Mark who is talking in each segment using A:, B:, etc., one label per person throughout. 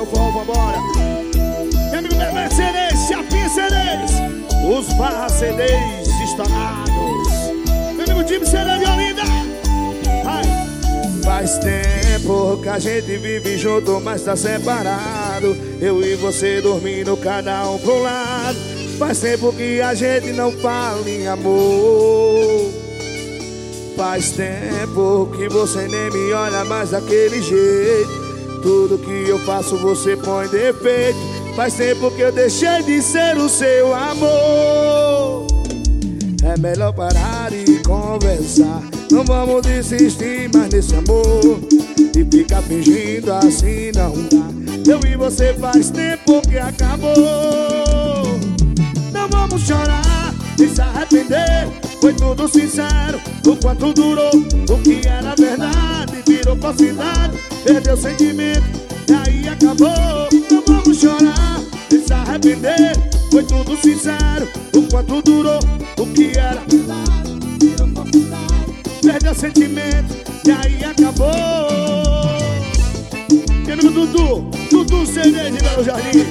A: meu forró, vambora. Meu amigo Bebeto CDs, Chapinha CDs, os Barra CDs estourados. Meu amigo Time CD de Olinda. Faz tempo que a gente vive junto, mas tá separado. Eu e você dormindo, cada um pro lado. Faz tempo que a gente não fala em amor. Faz tempo que você nem me olha mais daquele jeito. Tudo que eu faço você põe defeito. Faz tempo que eu deixei de ser o seu amor. É melhor parar e conversar. Não vamos desistir mais nesse amor. E ficar fingindo assim não dá. Eu e você faz tempo que acabou. Não vamos chorar, nem se arrepender. Foi tudo sincero, o quanto durou. O que era verdade virou falsidade. Perdeu o sentimento e aí acabou. Não vamos chorar, nem se arrepender. Foi tudo sincero, o quanto durou. O que era verdade virou falsidade. Perdeu o sentimento e aí acabou. Meu amigo Dudu, Dudu CD de Belo Jardim,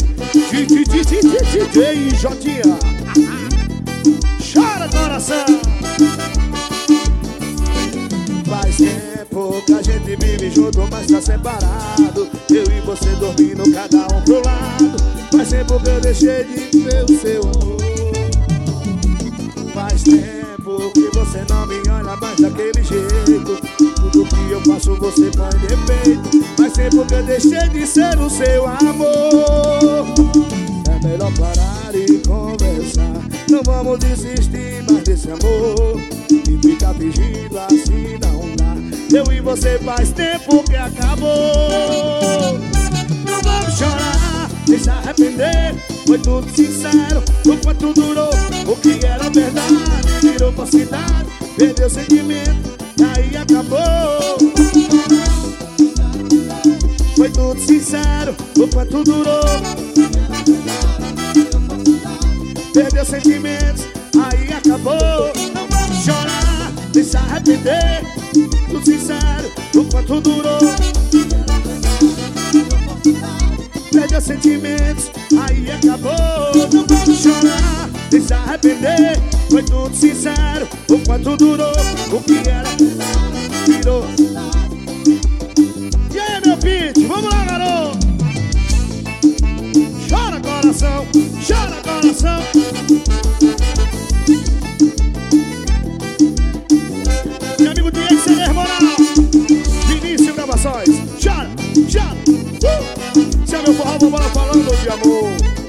A: DJ Jotinha. Chora coração. Faz tempo que a gente vive junto, mas tá separado. Eu e você dormindo, cada um pro lado. Faz tempo que eu deixei de ver o seu amor. Faz tempo que você não me olha mais daquele jeito. Tudo que eu faço você põe defeito. Faz tempo que eu deixei de ser o seu amor. É melhor parar e conversar. Não vamos desistir mais desse amor. E ficar fingindo assim não dá. Eu e você faz tempo que acabou. Não vamos chorar, nem se arrepender. Foi tudo sincero, o quanto durou. O que era verdade virou falsidade. Perdeu o sentimento, aí acabou. Foi tudo sincero, o quanto durou. Perdeu sentimentos, aí acabou. Não vamos chorar, nem se arrepender. Tudo sincero, o quanto durou. Perdeu sentimentos, aí acabou. Não vamos chorar, nem se arrepender. Foi tudo sincero, o quanto durou. O que era virou. E aí, meu filho, vamos lá, garoto. Chora coração, chora coração. Meu amigo Diego CD Moral, Vinícius Gravações. Chora, chora. Esse é meu forró, vamos lá falando de amor.